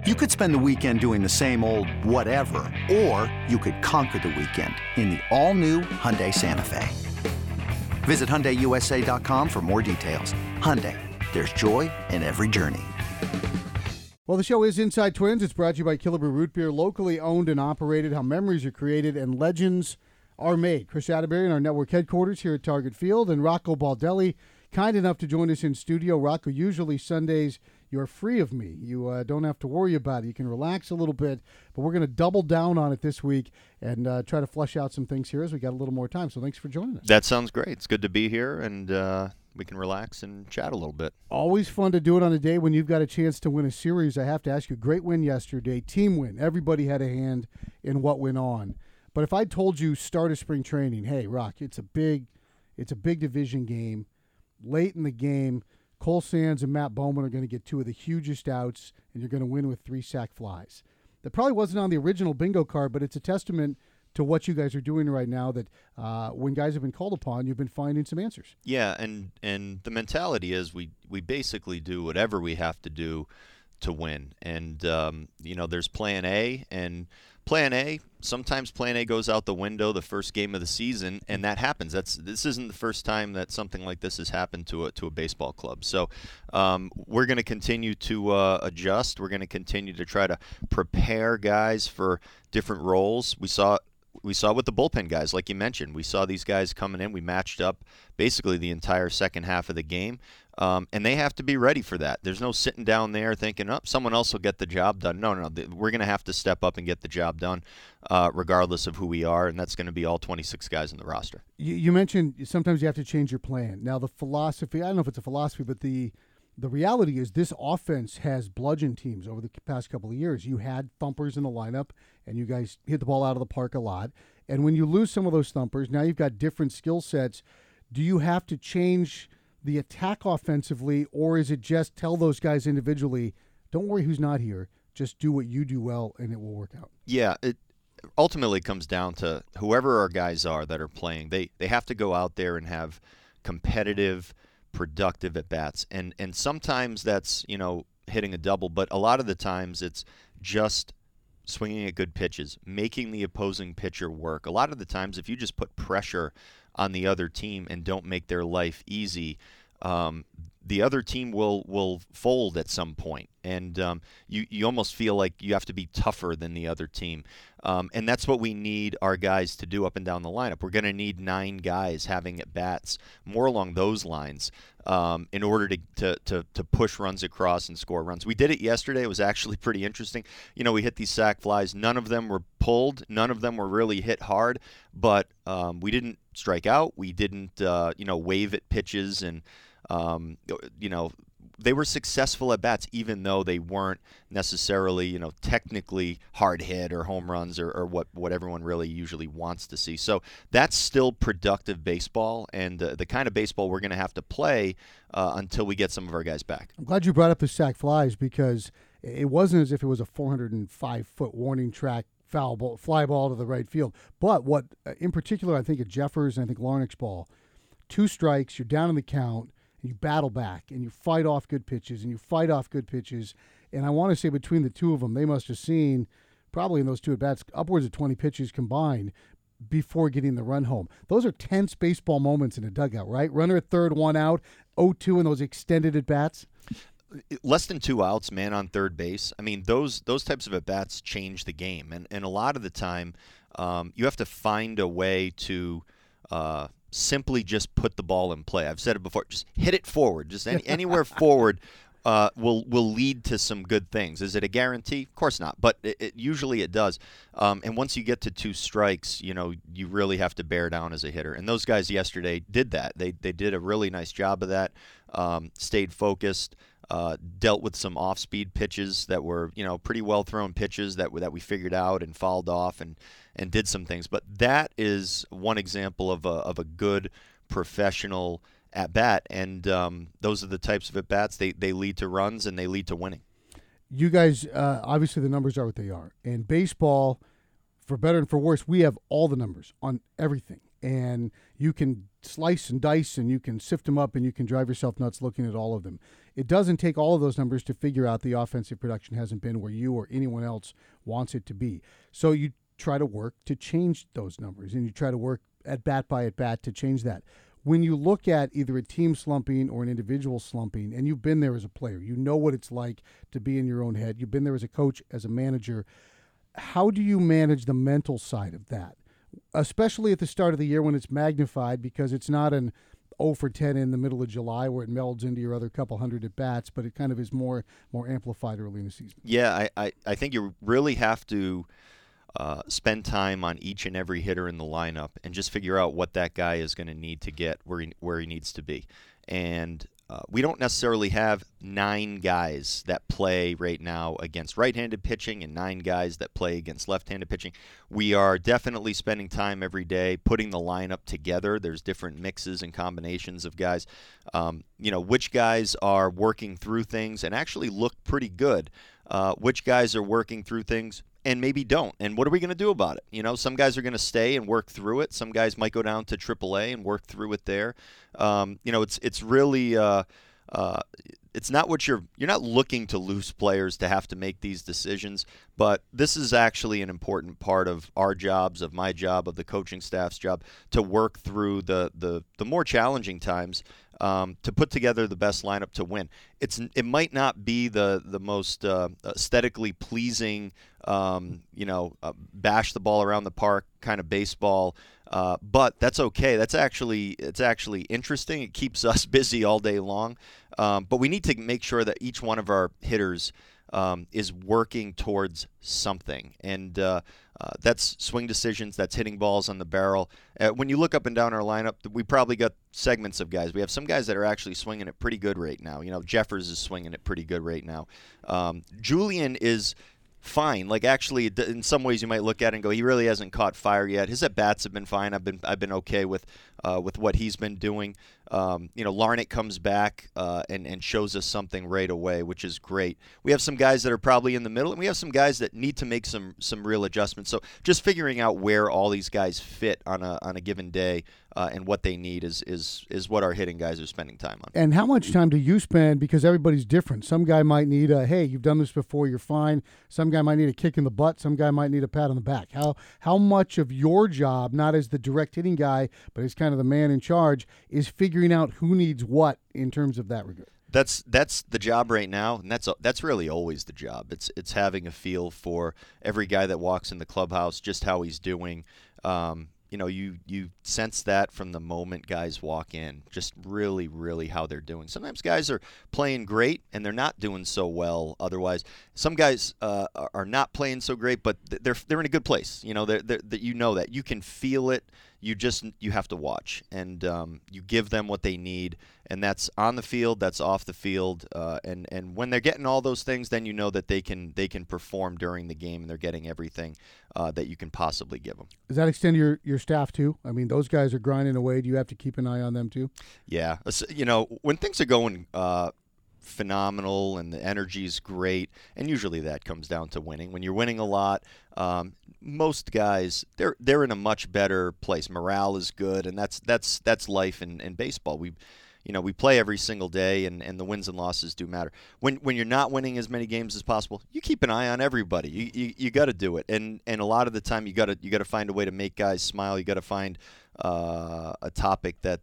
You could spend the weekend doing the same old whatever, or you could conquer the weekend in the all-new Hyundai Santa Fe. Visit HyundaiUSA.com for more details. Hyundai, there's joy in every journey. Well, the show is Inside Twins. It's brought to you by Killebrew Root Beer, locally owned and operated, how memories are created and legends are made. Chris Atterbury in our network headquarters here at Target Field, and Rocco Baldelli, kind enough to join us in studio. Rocco, usually Sundays you're free of me. You don't have to worry about it. You can relax a little bit, but we're going to double down on it this week and try to flush out some things here as we got a little more time. So thanks for joining us. That sounds great. It's good to be here, and we can relax and chat a little bit. Always fun to do it on a day when you've got a chance to win a series. I have to ask you, great win yesterday, team win. Everybody had a hand in what went on. But if I told you start of spring training, hey, Rock, it's a big division game. Late in the game, Cole Sands and Matt Bowman are going to get two of the hugest outs, and you're going to win with 3 sac flies. That probably wasn't on the original bingo card, but it's a testament to what you guys are doing right now, that when guys have been called upon, you've been finding some answers. Yeah, and the mentality is we basically do whatever we have to do to win. And, there's plan A, and plan A, sometimes plan A goes out the window the first game of the season, and that happens. This isn't the first time that something like this has happened to a baseball club. So we're going to continue to adjust. We're going to continue to try to prepare guys for different roles. We saw with the bullpen guys, like you mentioned. We saw these guys coming in. We matched up basically the entire second half of the game, and they have to be ready for that. There's no sitting down there thinking, someone else will get the job done. No. We're going to have to step up and get the job done regardless of who we are, and that's going to be all 26 guys in the roster. You mentioned sometimes you have to change your plan. Now, the philosophy, I don't know if it's a philosophy, but the reality is this offense has bludgeoned teams over the past couple of years. You had thumpers in the lineup, and you guys hit the ball out of the park a lot. And when you lose some of those thumpers, now you've got different skill sets. Do you have to change the attack offensively, or is it just tell those guys individually, don't worry who's not here, just do what you do well, and it will work out? Yeah, it ultimately comes down to whoever our guys are that are playing. They have to go out there and have competitive, productive at-bats. And sometimes that's, hitting a double, but a lot of the times it's just swinging at good pitches, making the opposing pitcher work. A lot of the times if you just put pressure on the other team and don't make their life easy, the other team will fold at some point. And you almost feel like you have to be tougher than the other team. And that's what we need our guys to do up and down the lineup. We're going to need 9 guys having at-bats more along those lines in order to push runs across and score runs. We did it yesterday. It was actually pretty interesting. We hit these sac flies. None of them were pulled. None of them were really hit hard. But we didn't strike out. We didn't, wave at pitches. And, they were successful at bats, even though they weren't necessarily, technically hard hit or home runs or what everyone really usually wants to see. So that's still productive baseball, and the kind of baseball we're going to have to play until we get some of our guys back. I'm glad you brought up the sac flies, because it wasn't as if it was a 405-foot warning track foul ball, fly ball to the right field. But what, in particular, I think at Jeffers and I think Larnach's ball, 2 strikes, you're down in the count, and you battle back, and you fight off good pitches, and I want to say between the two of them, they must have seen, probably in those 2 at-bats, upwards of 20 pitches combined before getting the run home. Those are tense baseball moments in a dugout, right? Runner at third, 1 out, 0-2 in those extended at-bats. Less than 2 outs, man on third base. I mean, those types of at-bats change the game, and a lot of the time you have to find a way to simply just put the ball in play. I've said it before, just hit it forward. Just anywhere forward will lead to some good things. Is it a guarantee? Of course not, but usually it does. And once you get to 2 strikes, you really have to bear down as a hitter. And those guys yesterday did that. They did a really nice job of that, stayed focused, dealt with some off-speed pitches that were, pretty well-thrown pitches that we figured out and fouled off and did some things. But that is one example of a good professional at-bat, and those are the types of at-bats. They lead to runs, and they lead to winning. You guys, obviously the numbers are what they are. And baseball, for better and for worse, we have all the numbers on everything. And you can slice and dice, and you can sift them up, and you can drive yourself nuts looking at all of them. it doesn't take all of those numbers to figure out the offensive production hasn't been where you or anyone else wants it to be. So you try to work to change those numbers, and you try to work at bat by at bat to change that. When you look at either a team slumping or an individual slumping, and you've been there as a player, you know what it's like to be in your own head. You've been there as a coach, as a manager. How do you manage the mental side of that, especially at the start of the year when it's magnified, because it's not an 0 for 10 in the middle of July where it melds into your other couple hundred at bats, but it kind of is more amplified early in the season? Yeah, I think you really have to spend time on each and every hitter in the lineup and just figure out what that guy is going to need to get where he needs to be. And we don't necessarily have 9 guys that play right now against right-handed pitching and 9 guys that play against left-handed pitching. We are definitely spending time every day putting the lineup together. There's different mixes and combinations of guys. Which guys are working through things and actually look pretty good. Which guys are working through things and maybe don't. And what are we going to do about it? Some guys are going to stay and work through it. Some guys might go down to AAA and work through it there. It's really it's not what you're not looking to lose players to have to make these decisions, but this is actually an important part of our jobs, of my job, of the coaching staff's job, to work through the more challenging times, to put together the best lineup to win. It might not be the most aesthetically pleasing, bash the ball around the park kind of baseball, but that's okay. It's actually interesting. It keeps us busy all day long. But we need to make sure that each one of our hitters is working towards something. And that's swing decisions, that's hitting balls on the barrel. When you look up and down our lineup, we probably got segments of guys. We have some guys that are actually swinging it pretty good right now. Jeffers is swinging it pretty good right now. Julian is fine. Like, actually, in some ways you might look at it and go, he really hasn't caught fire yet. His at-bats have been fine. I've been okay with what he's been doing. Larnett comes back and shows us something right away, which is great. We have some guys that are probably in the middle, and we have some guys that need to make some real adjustments. So just figuring out where all these guys fit on a given day and what they need is what our hitting guys are spending time on. And how much time do you spend? Because everybody's different. Some guy might need hey, you've done this before, you're fine. Some guy might need a kick in the butt. Some guy might need a pat on the back. How much of your job, not as the direct hitting guy, but as kind of the man in charge, is figuring out who needs what in terms of that regard? That's the job right now, and that's really always the job. It's having a feel for every guy that walks in the clubhouse, just how he's doing. You sense that from the moment guys walk in, just really, really how they're doing. Sometimes guys are playing great and they're not doing so well otherwise. Some guys are not playing so great, but they're in a good place. That you can feel it. You have to watch, and you give them what they need, and that's on the field, that's off the field, and when they're getting all those things, then you know that they can perform during the game, and they're getting everything that you can possibly give them. Does that extend to your staff too? I mean, those guys are grinding away. Do you have to keep an eye on them too? Yeah, when things are going phenomenal and the energy is great, and usually that comes down to winning. When you're winning a lot, most guys they're in a much better place. Morale is good, and that's life in baseball. We play every single day, and the wins and losses do matter. When you're not winning as many games as possible, you keep an eye on everybody. You got to do it, and a lot of the time you got to find a way to make guys smile. You got to find a topic that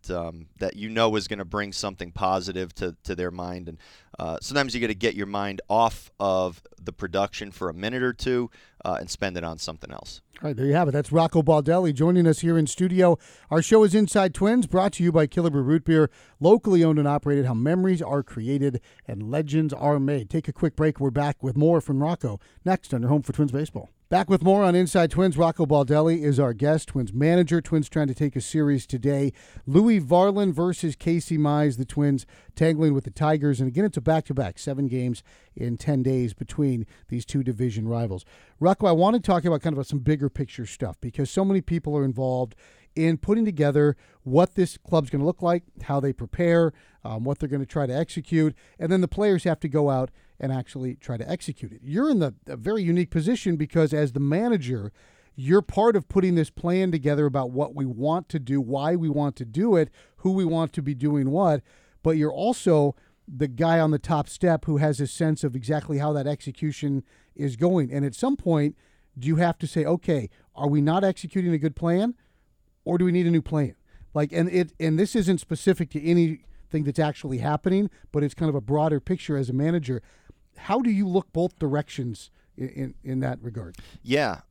is going to bring something positive to their mind, and sometimes you got to get your mind off of the production for a minute or two and spend it on something else. All right, there you have it. That's Rocco Baldelli joining us here in studio. Our show is Inside Twins, brought to you by Killebrew Root Beer, locally owned and operated. How memories are created and legends are made. Take a quick break. We're back with more from Rocco next on your home for Twins baseball. Back with more on Inside Twins. Rocco Baldelli is our guest, Twins manager. Twins trying to take a series today. Louis Varland versus Casey Mize. The Twins tangling with the Tigers. And again, it's a back-to-back, 7 games in 10 days between these two division rivals. Rocco, I want to talk about kind of some bigger picture stuff because so many people are involved in putting together what this club's going to look like, how they prepare, what they're going to try to execute, and then the players have to go out and actually try to execute it. You're in a very unique position because as the manager, you're part of putting this plan together about what we want to do, why we want to do it, who we want to be doing what, but you're also the guy on the top step who has a sense of exactly how that execution is going. And at some point, do you have to say, okay, are we not executing a good plan, or do we need a new plan? Like, and this isn't specific to anything that's actually happening, but it's kind of a broader picture as a manager. How do you look both directions in that regard? Yeah.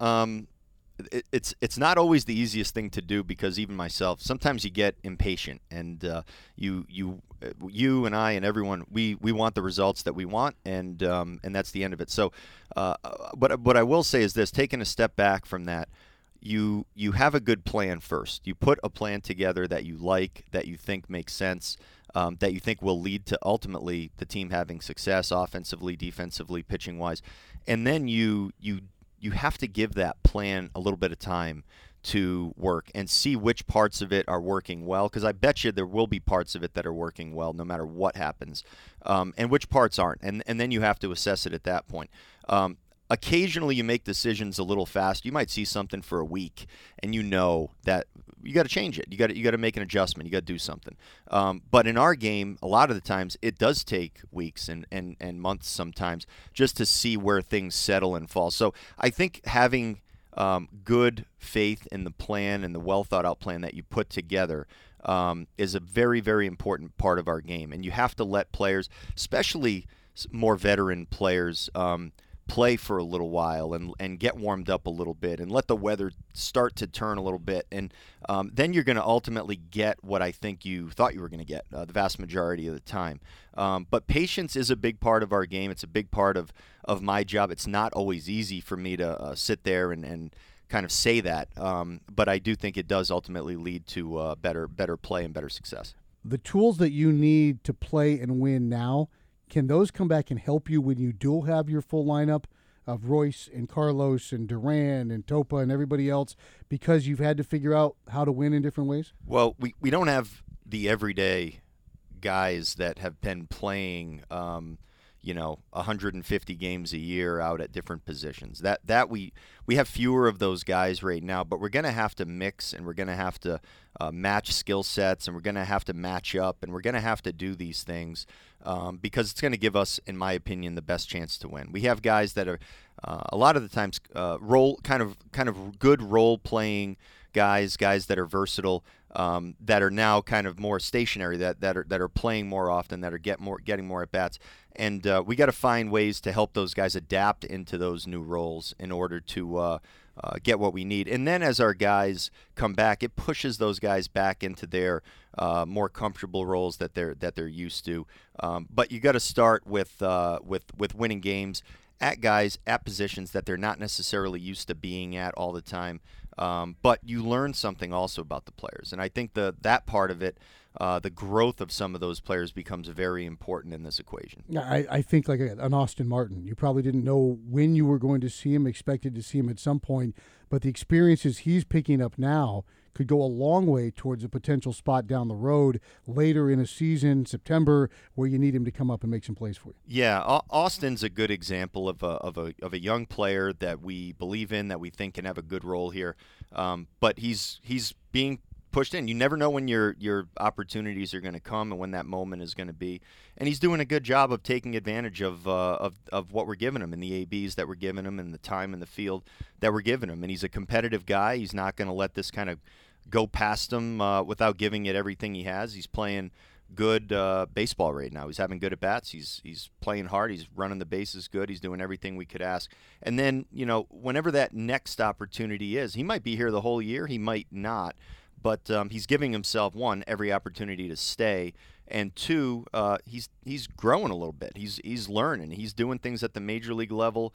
It's not always the easiest thing to do, because even myself, sometimes you get impatient, and you and I and everyone, we want the results that we want, and that's the end of it. So, but what I will say is this: taking a step back from that, you have a good plan first. You put a plan together that you like, that you think makes sense, that you think will lead to ultimately the team having success offensively, defensively, pitching wise, and then you have to give that plan a little bit of time to work and see which parts of it are working well, because I bet you there will be parts of it that are working well no matter what happens, and which parts aren't, and then you have to assess it at that point. Occasionally you make decisions a little fast. You might see something for a week, and you know that you got to change it. You got to make an adjustment. You got to do something. But in our game, a lot of the times it does take weeks and months sometimes just to see where things settle and fall. So I think having good faith in the plan and the well thought out plan that you put together is a very, very important part of our game. And you have to let players, especially more veteran players, play for a little while and get warmed up a little bit and let the weather start to turn a little bit. And then you're going to ultimately get what I think you thought you were going to get the vast majority of the time. But patience is a big part of our game. It's a big part of my job. It's not always easy for me to sit there and kind of say that. But I do think it does ultimately lead to better play and better success. The tools that you need to play and win now, can those come back and help you when you do have your full lineup of Royce and Carlos and Duran and Topa and everybody else, because you've had to figure out how to win in different ways? Well, we don't have the everyday guys that have been playing 150 games a year out at different positions. That we have fewer of those guys right now, but we're going to have to mix, and we're going to have to match skill sets, and we're going to have to match up, and we're going to have to do these things because it's going to give us, in my opinion, the best chance to win. We have guys that are a lot of the times role kind of good role playing guys that are versatile, that are now kind of more stationary, that are playing more often, that are getting more at bats, and we got to find ways to help those guys adapt into those new roles in order to get what we need. And then as our guys come back, it pushes those guys back into their more comfortable roles that they're used to. But you got to start with winning games at positions that they're not necessarily used to being at all the time. But you learn something also about the players. And I think that part of it, the growth of some of those players becomes very important in this equation. Yeah, I think like an Austin Martin. You probably didn't know when you were going to see him, expected to see him at some point, but the experiences he's picking up now could go a long way towards a potential spot down the road later in a season, September, where you need him to come up and make some plays for you. Yeah, Austin's a good example of a young player that we believe in, that we think can have a good role here. But he's being pushed in. You never know when your opportunities are going to come and when that moment is going to be. And he's doing a good job of taking advantage of what we're giving him and the ABs that we're giving him and the time in the field that we're giving him. And he's a competitive guy. He's not going to let this kind of go past him without giving it everything he has. He's playing good baseball right now. He's having good at bats. He's playing hard. He's running the bases good. He's doing everything we could ask. And then, whenever that next opportunity is, he might be here the whole year. He might not. But he's giving himself, one, every opportunity to stay, and two, he's growing a little bit. He's learning. He's doing things at the major league level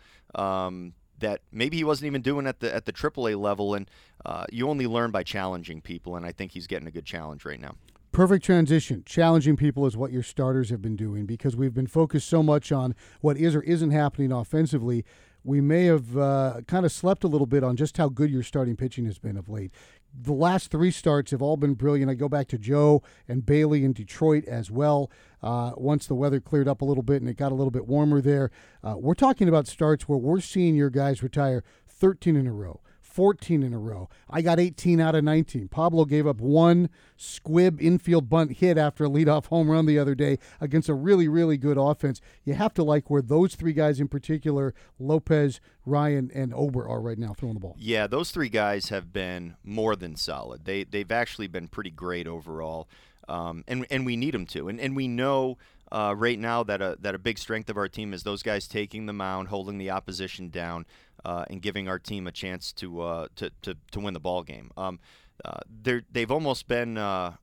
that maybe he wasn't even doing at the AAA level. And you only learn by challenging people, and I think he's getting a good challenge right now. Perfect transition. Challenging people is what your starters have been doing, because we've been focused so much on what is or isn't happening offensively. We may have kind of slept a little bit on just how good your starting pitching has been of late. The last three starts have all been brilliant. I go back to Joe and Bailey in Detroit as well. Once the weather cleared up a little bit and it got a little bit warmer there, we're talking about starts where we're seeing your guys retire 13 in a row, 14 in a row. I got 18 out of 19. Pablo gave up one squib infield bunt hit after a leadoff home run the other day against a really, really good offense. You have to like where those three guys in particular, Lopez, Ryan, and Ober, are right now throwing the ball. Yeah, those three guys have been more than solid. They've actually been pretty great overall, and we need them to. And we know right now that a big strength of our team is those guys taking the mound, holding the opposition down, and giving our team a chance to win the ball game. They've almost been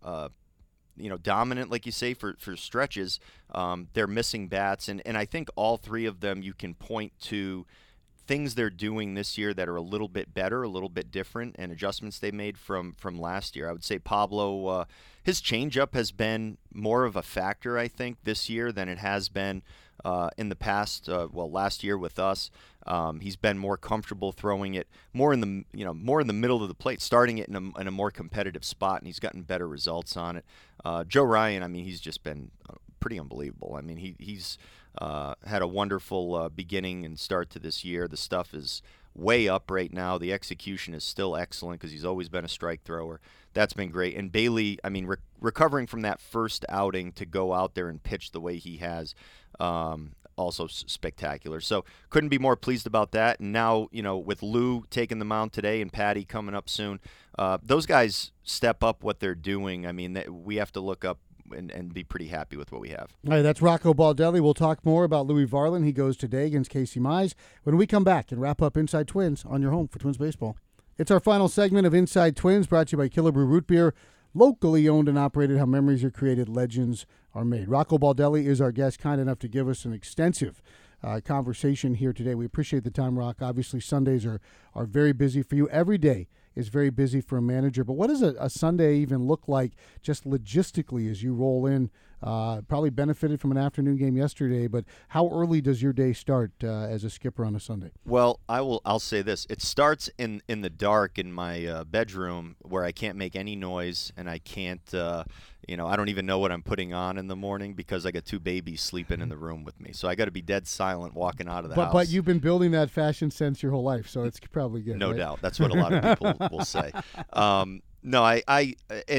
dominant, like you say, for stretches. They're missing bats, and I think all three of them you can point to things they're doing this year that are a little bit better, a little bit different, and adjustments they made from last year. I would say Pablo, his changeup has been more of a factor, I think, this year than it has been in the past. Last year with us, he's been more comfortable throwing it more in the middle of the plate, starting it in a more competitive spot, and he's gotten better results on it. Joe Ryan, I mean, he's just been pretty unbelievable. I mean, he's had a wonderful beginning and start to this year. The stuff is way up right now. The execution is still excellent because he's always been a strike thrower. That's been great. And Bailey, I mean, recovering from that first outing to go out there and pitch the way he has, also spectacular. So couldn't be more pleased about that. And now, with Lou taking the mound today and Patty coming up soon, those guys step up what they're doing. I mean, we have to look up and be pretty happy with what we have. All right, that's Rocco Baldelli. We'll talk more about Louis Varland. He goes today against Casey Mize when we come back and wrap up Inside Twins on your home for Twins Baseball. It's our final segment of Inside Twins, brought to you by Killebrew Root Beer, locally owned and operated. How memories are created, legends are made. Rocco Baldelli is our guest, kind enough to give us an extensive conversation here today. We appreciate the time, Rock. Obviously, Sundays are very busy for you. Every day is very busy for a manager. But what does a Sunday even look like just logistically as you roll in? Probably benefited from an afternoon game yesterday, but how early does your day start as a skipper on a Sunday? Well, I'll say this. It starts in the dark in my bedroom where I can't make any noise and I can't, I don't even know what I'm putting on in the morning because I got two babies sleeping in the room with me. So I got to be dead silent walking out of the house. But you've been building that fashion sense your whole life, so it's probably good. No right? doubt. That's what a lot of people will say. No, I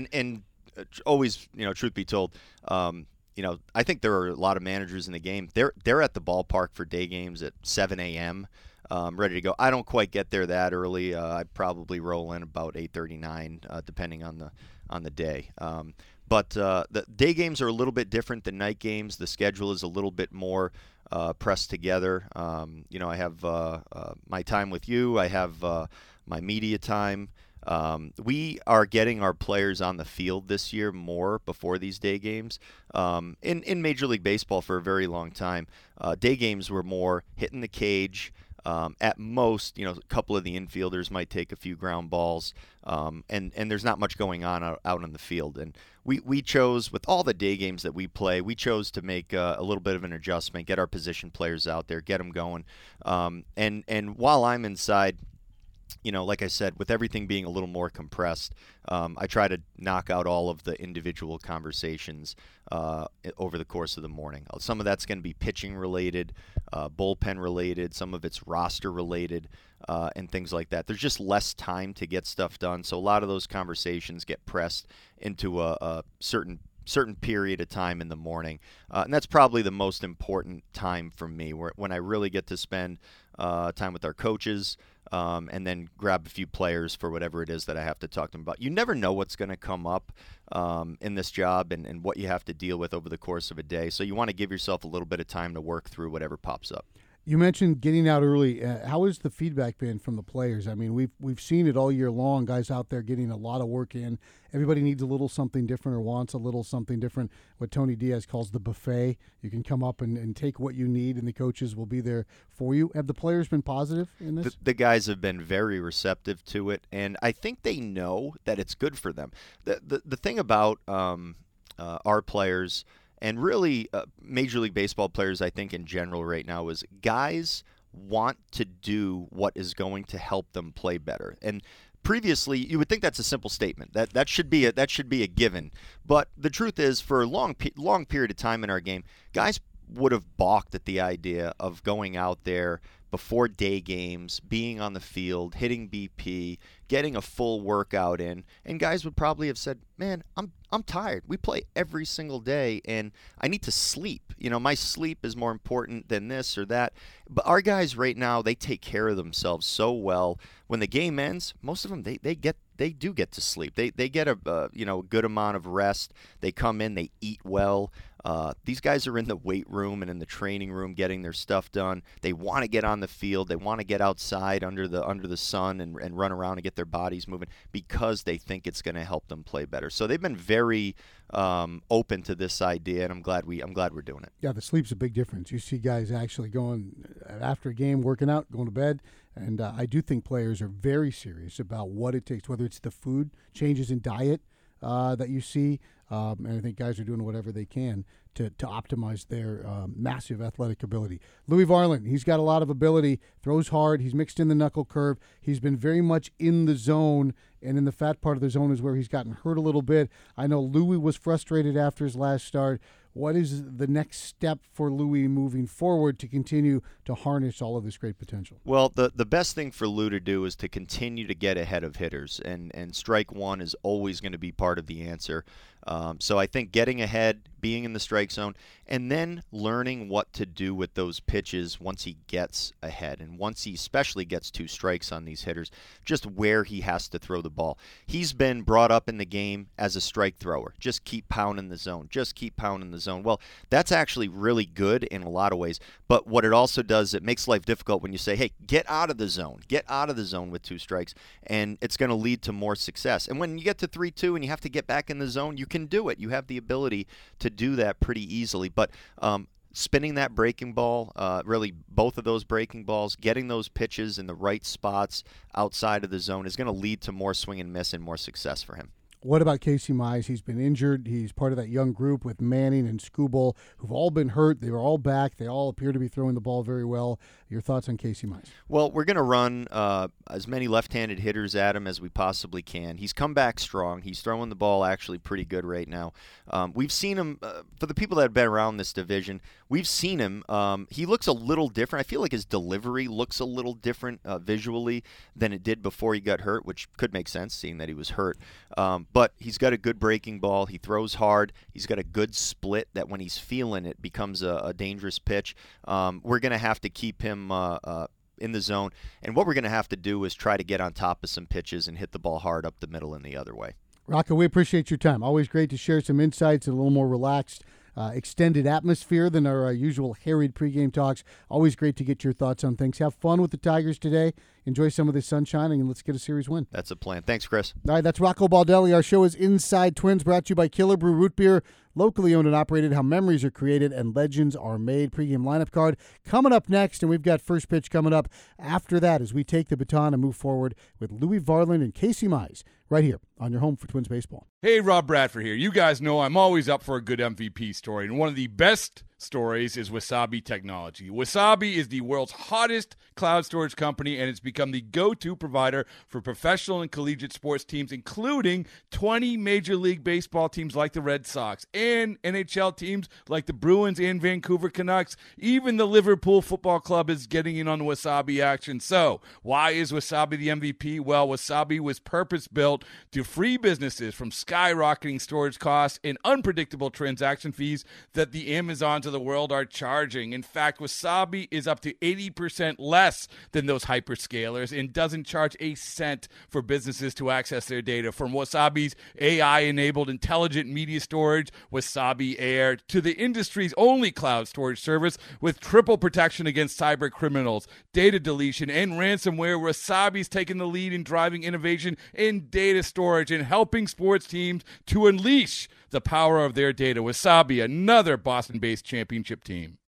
always, truth be told, I think there are a lot of managers in the game. They're at the ballpark for day games at 7 a.m. Ready to go. I don't quite get there that early. I probably roll in about 8:39, depending on the day. But the day games are a little bit different than night games. The schedule is a little bit more pressed together. I have my time with you. I have my media time. We are getting our players on the field this year more before these day games. In Major League Baseball for a very long time, day games were more hitting the cage. At most, a couple of the infielders might take a few ground balls, and there's not much going on out on the field. And we chose, with all the day games that we play, we chose to make a little bit of an adjustment, get our position players out there, get them going. And while I'm inside, like I said, with everything being a little more compressed, I try to knock out all of the individual conversations over the course of the morning. Some of that's going to be pitching related, bullpen related, some of it's roster related, and things like that. There's just less time to get stuff done, so a lot of those conversations get pressed into a certain period of time in the morning, and that's probably the most important time for me, when I really get to spend time with our coaches, and then grab a few players for whatever it is that I have to talk to them about. You never know what's going to come up in this job and what you have to deal with over the course of a day, so you want to give yourself a little bit of time to work through whatever pops up. You mentioned getting out early. How has the feedback been from the players? I mean, we've seen it all year long, guys out there getting a lot of work in. Everybody needs a little something different or wants a little something different, what Tony Diaz calls the buffet. You can come up and take what you need, and the coaches will be there for you. Have the players been positive in this? The guys have been very receptive to it, and I think they know that it's good for them. The thing about our players, and really Major League Baseball players, I think, in general right now, is guys want to do what is going to help them play better. And previously, you would think that's a simple statement. That should be a given. But the truth is, for a long period of time in our game, guys would have balked at the idea of going out there before day games, being on the field, hitting BP, getting a full workout in, and guys would probably have said, man, I'm tired. We play every single day, and I need to sleep. My sleep is more important than this or that. But our guys right now, they take care of themselves so well. When the game ends, most of them, they do get to sleep. They get a good amount of rest. They come in, they eat well. These guys are in the weight room and in the training room getting their stuff done. They want to get on the field. They want to get outside under the sun and run around and get their bodies moving because they think it's going to help them play better. So they've been very open to this idea, and I'm glad we're doing it. Yeah, the sleep's a big difference. You see guys actually going after a game, working out, going to bed. And I do think players are very serious about what it takes, whether it's the food, changes in diet that you see. And I think guys are doing whatever they can to optimize their massive athletic ability. Louis Varland, he's got a lot of ability, throws hard, he's mixed in the knuckle curve. He's been very much in the zone, and in the fat part of the zone is where he's gotten hurt a little bit. I know Louis was frustrated after his last start. What is the next step for Louis moving forward to continue to harness all of this great potential? Well, the best thing for Lou to do is to continue to get ahead of hitters, and strike one is always going to be part of the answer. So I think getting ahead, being in the strike zone, and then learning what to do with those pitches once he gets ahead, and once he especially gets 2 strikes on these hitters, just where he has to throw the ball. He's been brought up in the game as a strike thrower. Just keep pounding the zone. Just keep pounding the zone. Well, that's actually really good in a lot of ways, but what it also does, it makes life difficult when you say, hey, get out of the zone. Get out of the zone with 2 strikes, and it's going to lead to more success. And when you get to 3-2 and you have to get back in the zone, you can do it. You have the ability to do that pretty easily. But spinning that breaking ball, really both of those breaking balls, getting those pitches in the right spots outside of the zone is going to lead to more swing and miss and more success for him. What about Casey Mize? He's been injured. He's part of that young group with Manning and Skubal, who've all been hurt. They were all back. They all appear to be throwing the ball very well. Your thoughts on Casey Mize? Well, we're going to run as many left-handed hitters at him as we possibly can. He's come back strong. He's throwing the ball actually pretty good right now. We've seen him, for the people that have been around this division, we've seen him. He looks a little different. I feel like his delivery looks a little different visually than it did before he got hurt, which could make sense seeing that he was hurt. But he's got a good breaking ball. He throws hard. He's got a good split that when he's feeling it becomes a dangerous pitch. We're going to have to keep him in the zone. And what we're going to have to do is try to get on top of some pitches and hit the ball hard up the middle and the other way. Rocco, we appreciate your time. Always great to share some insights in a little more relaxed, extended atmosphere than our usual harried pregame talks. Always great to get your thoughts on things. Have fun with the Tigers today. Enjoy some of the sunshine, and let's get a series win. That's a plan. Thanks, Chris. All right, that's Rocco Baldelli. Our show is Inside Twins, brought to you by Killer Brew Root Beer, locally owned and operated. How memories are created and legends are made. Pregame lineup card coming up next, and we've got first pitch coming up after that as we take the baton and move forward with Louis Varland and Casey Mize right here on your home for Twins baseball. Hey, Rob Bradford here. You guys know I'm always up for a good MVP story, and one of the best stories is Wasabi Technology. Wasabi is the world's hottest cloud storage company, and it's become the go-to provider for professional and collegiate sports teams, including 20 Major League Baseball teams like the Red Sox and NHL teams like the Bruins and Vancouver Canucks. Even the Liverpool Football Club is getting in on the Wasabi action. So, why is Wasabi the MVP? Well, Wasabi was purpose-built to free businesses from skyrocketing storage costs and unpredictable transaction fees that the Amazons of the world are charging. In fact, Wasabi is up to 80% less than those hyperscalers and doesn't charge a cent for businesses to access their data. From Wasabi's AI-enabled intelligent media storage, Wasabi Air, to the industry's only cloud storage service with triple protection against cyber criminals, data deletion, and ransomware, Wasabi's taken the lead in driving innovation in data storage and helping sports teams to unleash the power of their data. Wasabi, another Boston-based championship team.